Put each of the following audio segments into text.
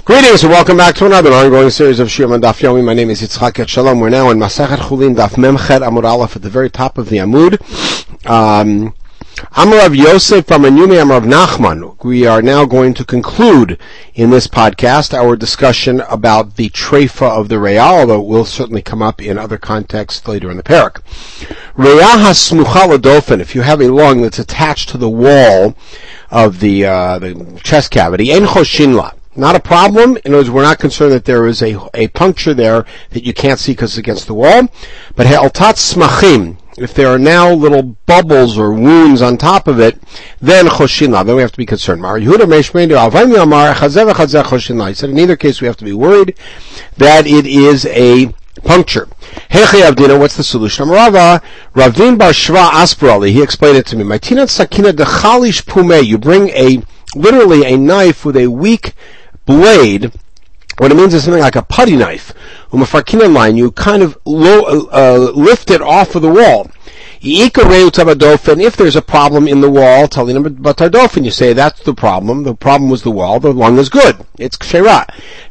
Greetings and welcome back to another ongoing series of Shiur on Daf Yomi. My name is Yitzchak Etshalom. We're now in Masechet Chulin Daf Memchet Amud Aleph at the very top of the Amud. Amar Rav Yosef from Amar Rav Nachman. We are now going to conclude in this podcast our discussion about the treifa of the Re'ah, although it will certainly come up in other contexts later in the parak. Re'ah hasmucha l'dofen. If you have a lung that's attached to the wall of the chest cavity, ein choshin la. Not a problem. In other words, we're not concerned that there is a puncture there that you can't see because it's against the wall. But he'altat smachim, if there are now little bubbles or wounds on top of it, then choshin, then we have to be concerned. He said in either case we have to be worried that it is a puncture. Hechi Avdina, what's the solution? Ravdin bar Shva Asperali, he explained it to me. You bring literally a knife with a weak blade. What it means is something like a putty knife. Line, you kind of lift it off of the wall. If there's a problem in the wall, you say that's the problem. The problem was the wall. The lung is good. It's kshera.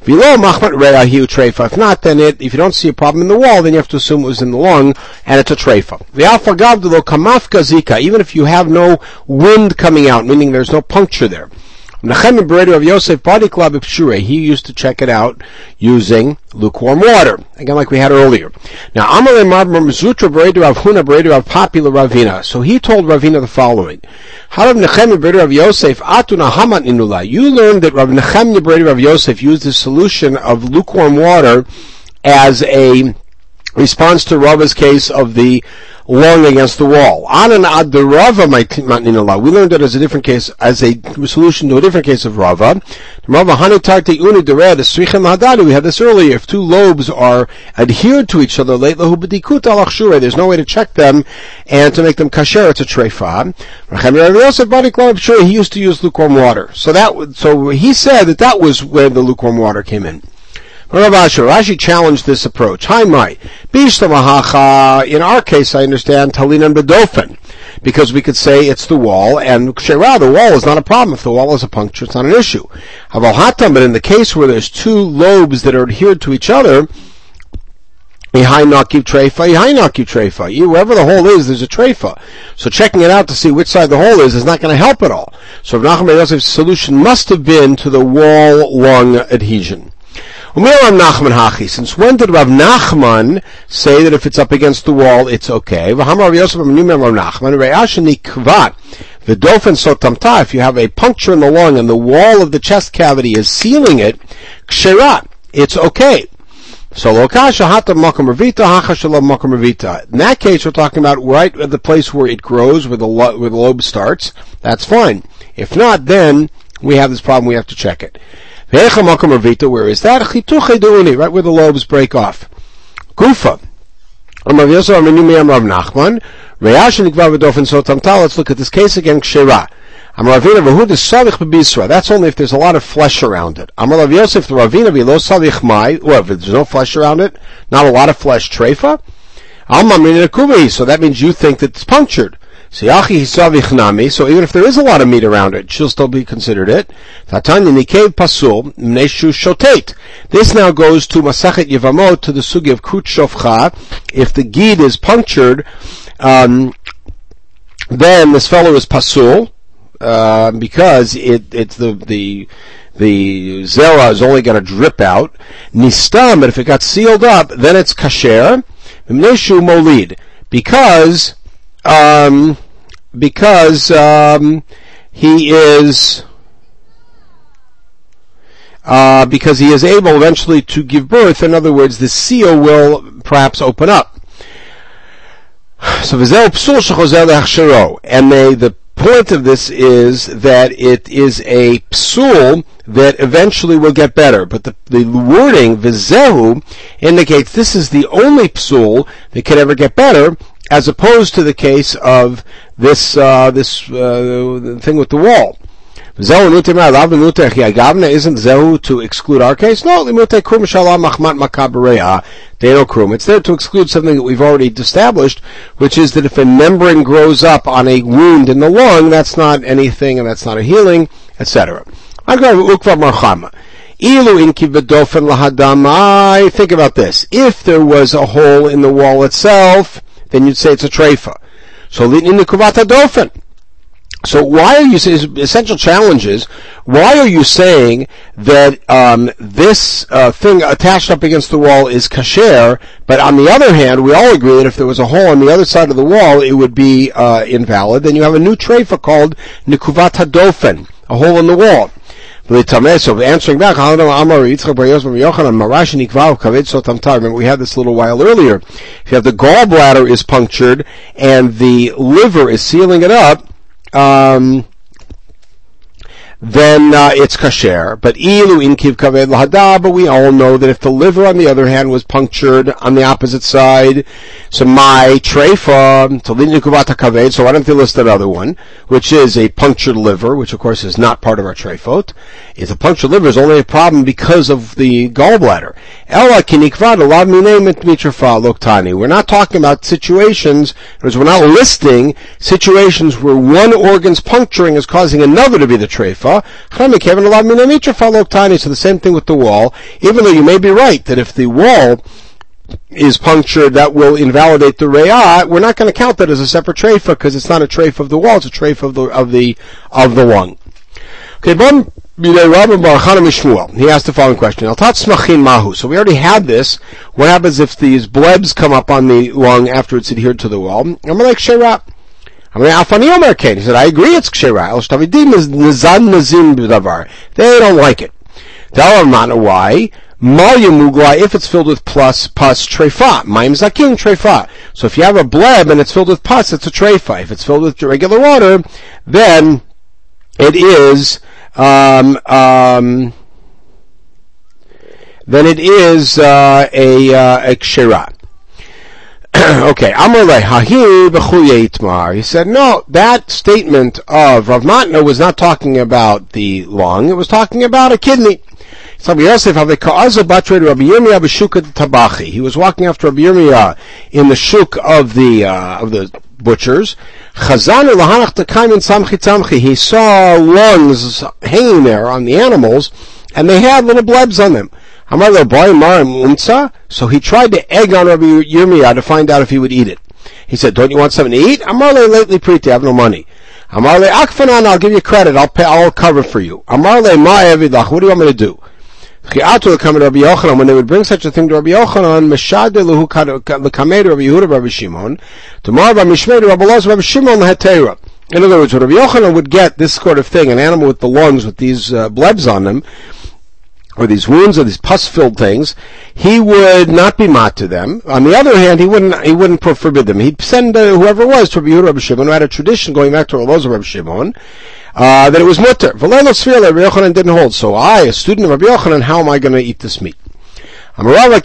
If not, then if you don't see a problem in the wall, then you have to assume it was in the lung, and it's a treifa. Even if you have no wind coming out, meaning there's no puncture there. Menachem Beredu of Yosef Body Club Pshure, he used to check it out using lukewarm water, again like we had earlier. Now, Amalei Marmar Mizutra Beredu of Huna Beredu of Papila Ravina. So he told Ravina the following: Harav Menachem Beredu of Yosef Atuna Hamat Inula. You learned that Rav Menachem Beredu of Yosef used the solution of lukewarm water as a response to Rava's case of the lung against the wall. We learned that as a different case, as a solution to a different case of Rava. We had this earlier. If two lobes are adhered to each other, there's no way to check them and to make them kasher. It's a treifa. He used to use lukewarm water. So he said that was where the lukewarm water came in. Rashi challenged this approach. In our case, I understand, Talinan Bedofen, because we could say it's the wall, and Kshera, the wall is not a problem. If the wall is a puncture, it's not an issue. But in the case where there's two lobes that are adhered to each other, wherever the hole is, there's a treifa. So checking it out to see which side the hole is not going to help at all. So Rav Nachman Yosef's solution must have been to the wall-lung adhesion. Since when did Rav Nachman say that if it's up against the wall, it's okay? If you have a puncture in the lung and the wall of the chest cavity is sealing it, it's okay. So in that case, we're talking about right at the place where it grows, where the lobe starts. That's fine. If not, then we have this problem. We have to check it. Where is that? Right where the lobes break off. Kufa. Let's look at this case again. Kshera. That's only if there's a lot of flesh around it. Well, if there's no flesh around it, not a lot of flesh, treifa. So that means you think that it's punctured. So even if there is a lot of meat around it, she'll still be considered it. This now goes to Masechet Yevamot, to the sugi of Krut Shofcha. If the gid is punctured, then this fellow is pasul, because it's the zera is only going to drip out. Nistam, but if it got sealed up, then it's kasher. Mneshu molid, because he is able eventually to give birth. In other words, the seal will perhaps open up. So and the point of this is that it is a psul that eventually will get better. But the wording vizehu indicates this is the only psul that can ever get better, as opposed to the case of this thing with the wall. Isn't zehu to exclude our case? No, it's there to exclude something that we've already established, which is that if a membrane grows up on a wound in the lung, that's not anything, and that's not a healing, etc. Ilu inkiv bedofen lahadamai. Think about this. If there was a hole in the wall itself, then you'd say it's a treifa. So litin nikuvata dofen. So why are you saying, essential challenge is, why are you saying that this thing attached up against the wall is kasher, but on the other hand, we all agree that if there was a hole on the other side of the wall, it would be invalid. Then you have a new treifa called nikuvat hadofen, a hole in the wall. So answering back, remember we had this a little while earlier. If you have the gallbladder is punctured and the liver is sealing it up, then it's kasher. But ilu inkiv kaved lahada. But we all know that if the liver, on the other hand, was punctured on the opposite side, so my treifa, so why don't they list another one, which is a punctured liver, which of course is not part of our treifot. Is a punctured liver is only a problem because of the gallbladder. Ella kinikvad alav minei mitrafa loktani. We're not talking about situations, because we're not listing situations where one organ's puncturing is causing another to be the treifa. So the same thing with the wall. Even though you may be right that if the wall is punctured, that will invalidate the re'ah, we're not going to count that as a separate treifa because it's not a treifa of the wall; it's a treifa of the lung. Okay, he asked the following question. So we already had this. What happens if these blebs come up on the lung after it's adhered to the wall? I'm like Shera. He said, I agree it's kshera. They don't like it. Why? If it's filled with pus treifa. Maim zakin treifa. So if you have a bleb and it's filled with pus, it's a treifa. If it's filled with regular water, then it is a kshera. Okay, Amalei Hahi b'chuye itmar. He said, no, that statement of Rav Matna was not talking about the lung, it was talking about a kidney. He was walking after Rabbi Yirmiyah in the shuk of the butchers. He saw lungs hanging there on the animals, and they had little blebs on them. So he tried to egg on Rabbi Yirmiyah to find out if he would eat it. He said, don't you want something to eat? Amarle lately priti, I have no money. Amarle akfanan, I'll give you credit, I'll cover for you. Amarle ma'avidach, what do you want me to do? When they would bring such a thing to Rabbi Yochanan, Meshadeh l'kamed Rabbi Yehuda Rabbi Shimon, tomorrow Rabbi Mishmei Rabbi Elazar Rabbi Shimon l'hetera. In other words, when Rabbi Yochanan would get this sort of thing, an animal with the lungs with these blebs on them, or these wounds, or these pus-filled things, he would not be mat to them. On the other hand, he wouldn't forbid them. He'd send whoever it was to Rabbi Yehuda Rabbi Shimon, who had a tradition going back to Rabbi Elazar Rabbi Shimon, that it was mutter. Rabbi Yochanan didn't hold. So I, a student of Rabbi Yochanan, how am I going to eat this meat? We have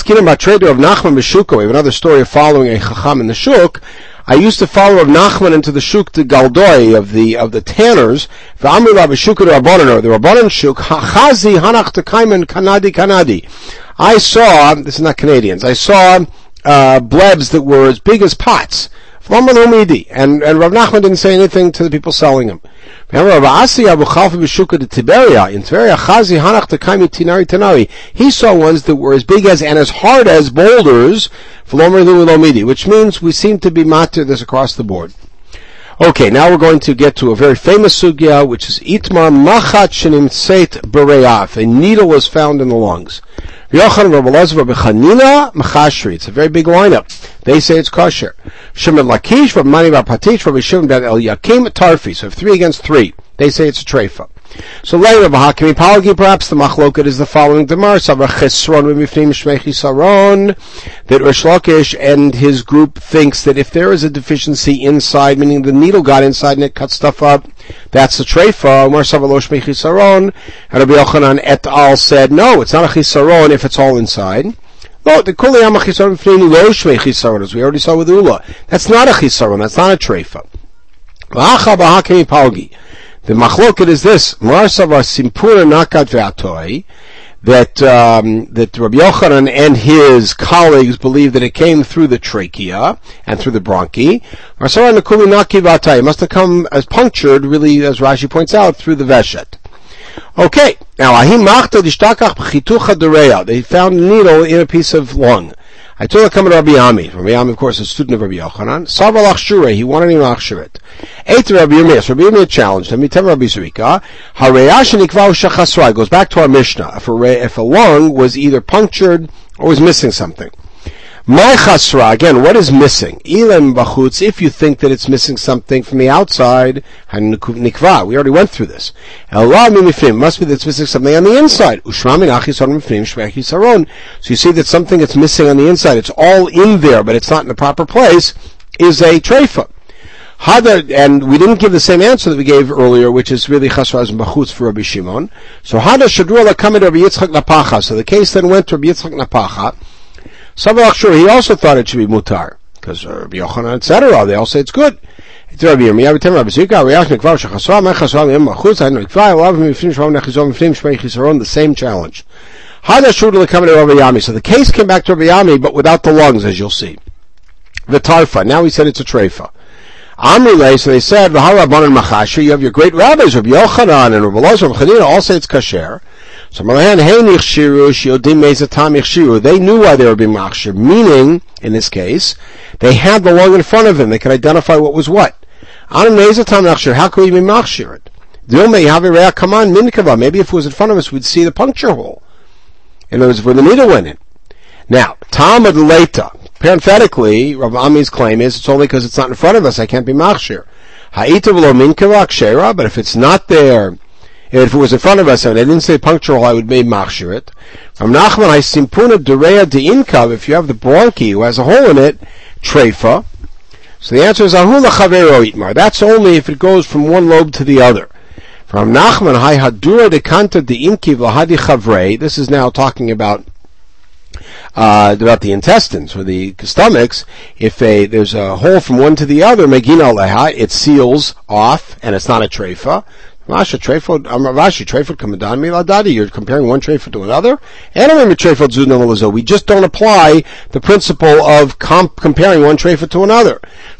another story of following a chacham in the shuk. I used to follow Rav Nachman into the shuk to Galdoi of the tanners. The Rabbanan shuk. Chazi hanach tekaimen Kanadi. I saw, this is not Canadians, I saw blebs that were as big as pots. And Rav Nachman didn't say anything to the people selling them. Remember, Rav Asi Abu Chalfa b'Shuka de Tiberia in Tiberia, Chazi hanach tekaimi tinari tenari. He saw ones that were as big as and as hard as boulders, which means we seem to be matir this across the board. Okay, now we're going to get to a very famous sugya, which is itmar machat shenimtzeit bereaf. A needle was found in the lungs. Yochanan Rabbi Elazar Rabbi Chanina Mechashri. It's a very big lineup. They say it's kosher. Shimon Lakish Rabbi Mani Bar Patich Rabbi Shimon Ben Eliakim Tarfi. So 3 against 3. They say it's a treifa. So later, Bahakimi Palgi, perhaps the machloket is the following Demar, Savar Chesron V'mifnim Shmechi Saron, that Rish Lakish and his group thinks that if there is a deficiency inside, meaning the needle got inside and it cut stuff up, that's a treifa. Umar Savar Lo Shmechi Saron, and Rabbi Yochanan et al. Said, no, it's not a chisaron if it's all inside. No, the Kuli Yama Chisaron V'mifnim Lo Shmechi Saron, as we already saw with Ula. That's not a chisaron, that's not a treifa. V'acha Bahakimi Palgi. The machloket is this: Marsava Simpura Nakat Ve'atoi, that Rabbi Yochanan and his colleagues believe that it came through the trachea and through the bronchi. Marsava Nakuli Naki Ve'atoi must have come as punctured, really, as Rashi points out, through the veshet. Okay, now they found a needle in a piece of lung. I told her to come to Rabbi Ami. Rabbi Ami, of course, is a student of Rabbi Yochanan. Savalach Shure, he wanted him to machshir it. Ate Rabbi Yirmiyah. So Rabbi Yirmiyah challenged him. He told Rabbi Zerika, Hareyash nikvau shachasra. It goes back to our Mishnah. If a lung was either punctured or was missing something. My chasra, again, what is missing? Ilem bachutz, if you think that it's missing something from the outside, nikva, we already went through this. Elah mimifnim, must be that it's missing something on the inside. Ushma min achisaron mifnim shmei achisaron. So you see that something that's missing on the inside, it's all in there, but it's not in the proper place, is a treifa. And we didn't give the same answer that we gave earlier, which is really chasra and bachutz for Rabbi Shimon. So hada shadru lakamid Rabbi Yitzchak Napacha. So the case then went to Rabbi Yitzchak Napacha. Savalach Shur, he also thought it should be mutar, because Rabbi Yochanan, etc., they all say it's good. It's Rabbi Yirmiyah, the same challenge. So the case came back to Rabbi Yami, but without the lungs, as you'll see. The tarfa, now he said it's a treifa. Amrile, so they said, you have your great rabbis, Rabbi Yochanan and Rabbi Elazar and Chanina, all say it's kasher. So they knew why they were being machshir, meaning, in this case, they had the lung in front of them, they could identify what was what. How could we be machshir it? Maybe if it was in front of us, we'd see the puncture hole. In other words, where the needle went in. Now, Talmud Leita, parenthetically, Rav Ami's claim is, it's only because it's not in front of us, I can't be machshir. But if it's not there, if it was in front of us and I didn't say puncture hole, I would make machshir it. From Nachman, I simpuna dereya de inkav, if you have the bronchi who has a hole in it, treifa. So the answer is ahula chavero itmar. That's only if it goes from one lobe to the other. From Nachman, hai hadura de kanta de inkiv lahadi chavrei. This is now talking about the intestines or the stomachs. If there's a hole from one to the other, megina leha, it seals off and it's not a treifa. Rashi treifot kamadan miladadi. You're comparing one treifot to another. We just don't apply the principle of comparing one treifot to another.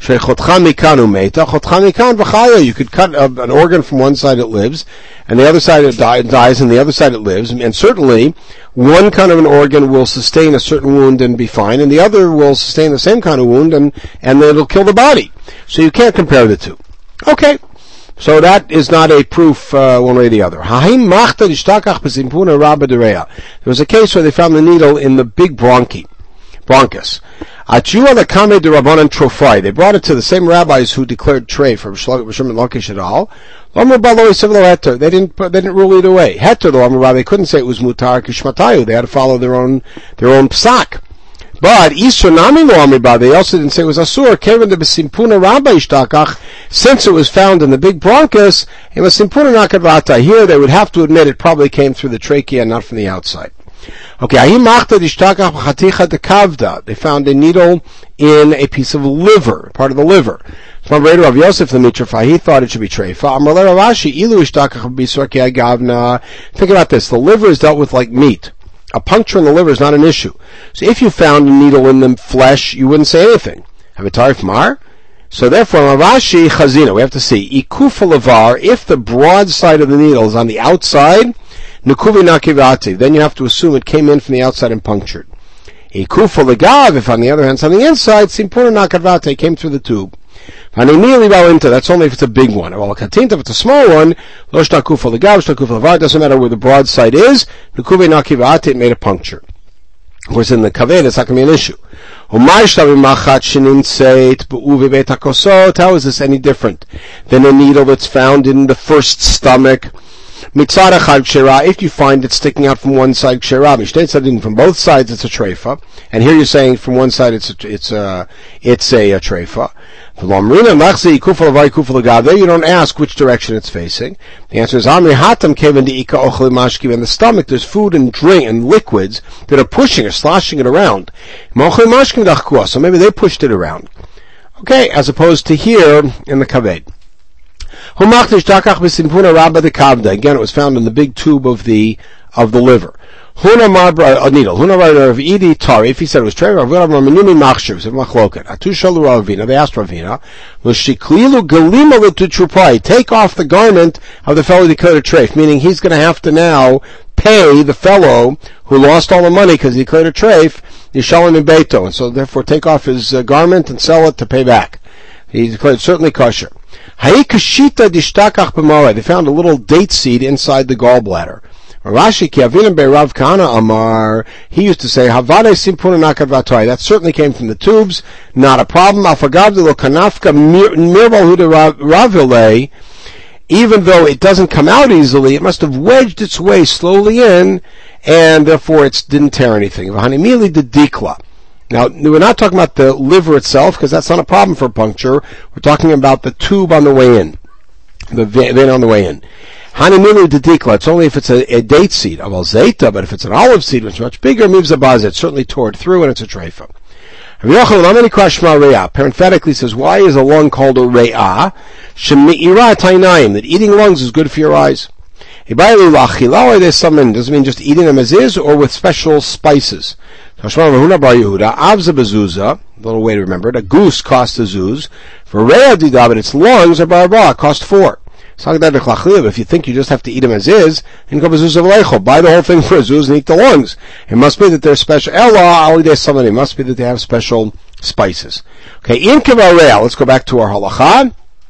You could cut an organ from one side it lives, and the other side it dies, and the other side it lives. And certainly, one kind of an organ will sustain a certain wound and be fine, and the other will sustain the same kind of wound and it'll kill the body. So you can't compare the two. Okay. So that is not a proof one way or the other. There was a case where they found the needle in the big bronchus. They brought it to the same rabbis who declared trey for Shlomo Lakish et al. They didn't rule either way. They couldn't say it was mutar kishmatayu. They had to follow their own psak. But Isonami lo Amriba, they also didn't say it was Asur, Kevin de Besimpuna Rabba Ishtakach, since it was found in the big bronchus, it was Simpuna Nakavata. Here they would have to admit it probably came through the trachea, not from the outside. Okay, they found a needle in a piece of liver, part of the liver. So Rav Yosef the Mitrafa, he thought it should be treifa. Think about this, the liver is dealt with like meat. A puncture in the liver is not an issue. So if you found a needle in the flesh, you wouldn't say anything. Have a tarif mar? So therefore, Mavashi Chazina, we have to see, Ikufa Lavar, if the broad side of the needle is on the outside, Nukuvi Nakivati, then you have to assume it came in from the outside and punctured. Ikufa Lagav, if on the other hand it's on the inside, Simpura Nakavati, came through the tube. That's only if it's a big one. Well, if it's a small one, doesn't matter where the broad side is, it made a puncture. Of course, in the kaved, it's not going to be an issue. How is this any different than a needle that's found in the first stomach? If you find it sticking out from one side, from both sides it's a treifa, and here you're saying from one side it's a treifa. There you don't ask which direction it's facing. The answer is Amri Hatam Kevin the Ika Ochli Mashkiv. In the stomach there's food and drink and liquids that are pushing or sloshing it around. So maybe they pushed it around. Okay, as opposed to here in the kaved. Again, it was found in the big tube of the liver. a needle. Rav Idi Tarif, he said it was trade. Rav Minumi Machshav, said Machloket. Atushalu Ravina, they asked Ravina, L'shiklilu galima l'tutrupai, take off the garment of the fellow declared a treif, meaning he's going to have to now pay the fellow who lost all the money because he declared a treif, Yishalim in Beito, and so therefore take off his garment and sell it to pay back. He declared certainly kosher. They found a little date seed inside the gallbladder. Rashi Kiavin be Rav Kahana Amar, he used to say, Havade Simpuna Nakat Vatoi. That certainly came from the tubes, not a problem. Alfagavdilo Kanafka Mirvalhuda Ravile, even though it doesn't come out easily, it must have wedged its way slowly in, and therefore it didn't tear anything. Vahanimili de Dikla. Now, we're not talking about the liver itself, because that's not a problem for puncture. We're talking about the tube on the way in, the vein on the way in. Hanimilu de Dikla, it's only if it's a date seed, aval zeta, but if it's an olive seed, which is much bigger, mivzabaz, it's certainly tore it through, and it's a treifa. Parenthetically says, why is a lung called a re'ah? Shemi'ira tainayim, that eating lungs is good for your eyes. Doesn't mean just eating them as is, or with special spices. A little way to remember it, a goose cost a zuz. For re'ah didab, its lungs are barba, cost 4. If you think you just have to eat them as is, then go buy the whole thing for a zuz and eat the lungs. It must be that they're special. It must be that they have special spices. Okay, let's go back to our halacha.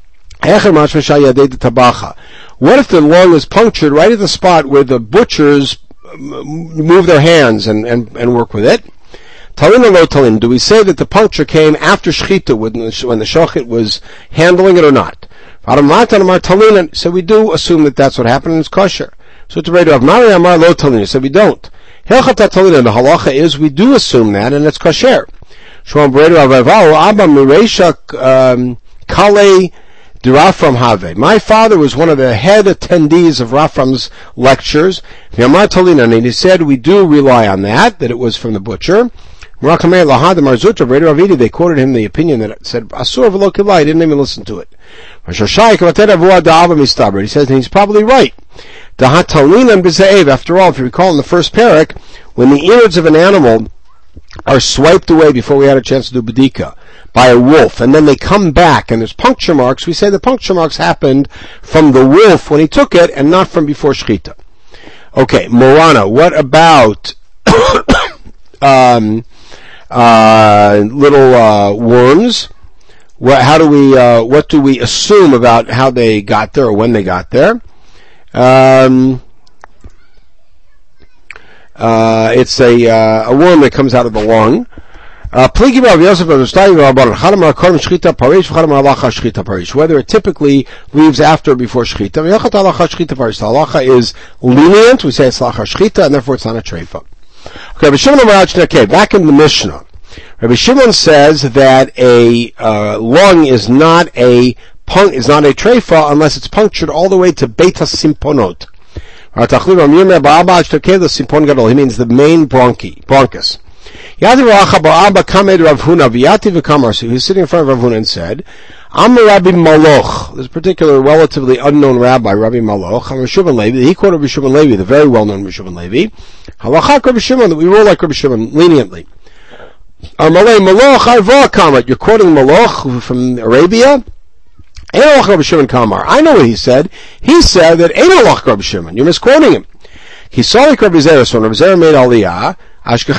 What if the lung is punctured right at the spot where the butchers move their hands and work with it? Talin or lo talin? Do we say that the puncture came after shechita when the shochet was handling it or not? So we do assume that that's what happened and it's kosher. So it's a rate of Mari Amar lo talin. So we don't. The halacha is we do assume that and it's kosher. Shmuel Bereder of Avau Abba Mireisha Kale de Rafram Have. My father was one of the head attendees of Rafram's lectures. And he said we do rely on that it was from the butcher. They quoted him the opinion that it said Asur v'lo kilai. Didn't even listen to it. He says he's probably right. After all, if you recall in the first parak, when the innards of an animal are swiped away before we had a chance to do bedika by a wolf, and then they come back and there's puncture marks, we say the puncture marks happened from the wolf when he took it and not from before shechita. Okay, Morana, what about little worms? What do we assume about how they got there or when they got there? It's a worm that comes out of the lung. Whether it typically leaves after or before shechita. The halacha is lenient. We say it's lacha shechita, and therefore it's not a treifa. Okay, back in the Mishnah. Rabbi Shimon says that a lung is not a treifa unless it's punctured all the way to Beit HaSimponot. He means the main bronchus. So he was sitting in front of Rav Huna and said, Rabbi Maloch, this particular relatively unknown rabbi, Rabbi Maloch, he quoted Rabbi Shimon Levi, the very well-known Rabbi Shimon Levi, halachak Rabbi Shimon, that we rule like Rabbi Shimon, leniently. You're quoting from Arabia? I know what he said. He said that Ein halach Rabbi Shimon. You're misquoting him. He saw like Rabbi Zera, so when Rabbi Zera made aliyah, he found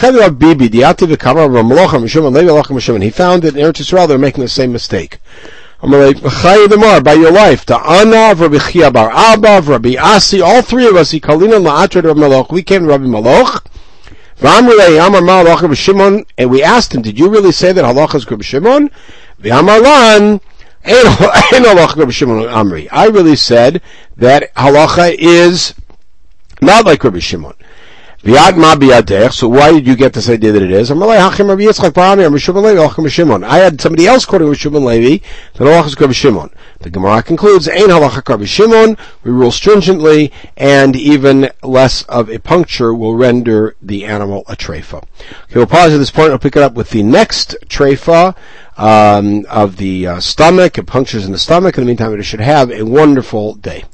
that in Eretz Yisrael they're making the same mistake. By your life, Ta'anav, Rabbi Chia bar Abba, Rabbi Asi, all three of us, we came to Rabbi Maloch, and we asked him, did you really say that halacha is Rabbi Shimon? I really said that halacha is not like Rabbi Shimon. So why did you get this idea that it is? I had somebody else quoting Rabbi Shimon Levi that halacha is Rabbi Shimon. The Gemara concludes, Ein halacha Rabbi Shimon, we rule stringently, and even less of a puncture will render the animal a treifa. Okay, we'll pause at this point. We'll pick it up with the next treifa of the stomach, punctures in the stomach. In the meantime, we should have a wonderful day.